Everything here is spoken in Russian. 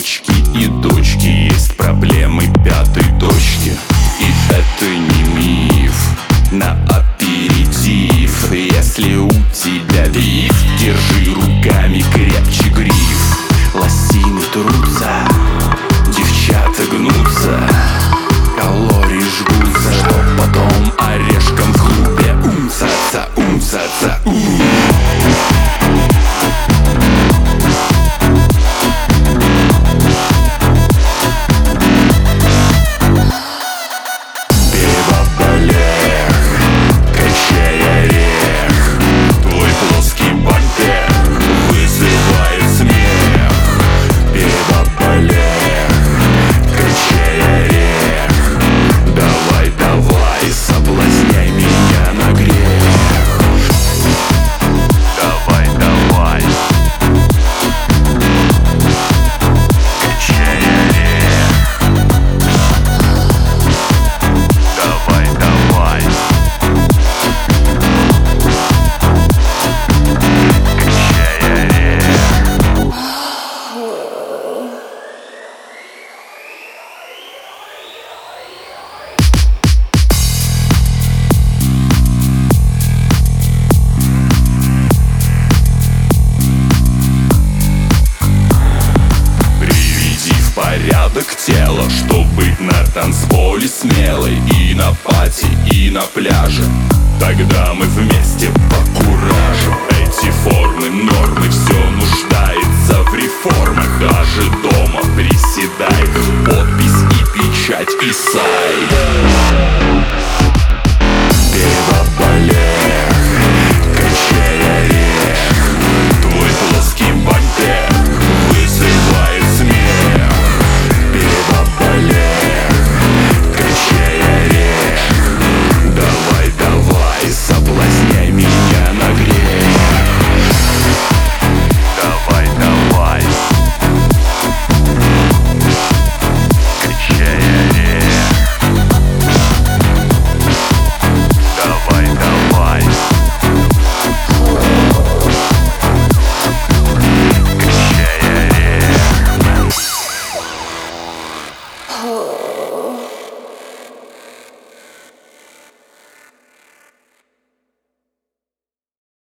мамочки и дочки, есть проблемы пятой точки. И это не миф, на аперитив. Если у тебя биф, держи руками крепче гриф. Лосины трутся, девчата гнутся, калории жгутся, чтоб потом орешком в клубе умцаться, умцаться, порядок тела, чтоб быть на танцполе смелой. И на пати, и на пляже, тогда мы вместе по куражу. Эти формы, нормы, все нуждается в реформах. Даже дома приседай, подпись и печать и сайт. Пиво-балер, качай орех, твой плоский бампер вызывает смех. Пиво-балер, качай орех, давай, давай, соблазняй меня на грех. Давай, давай, качай орех. Давай, давай, качай орех.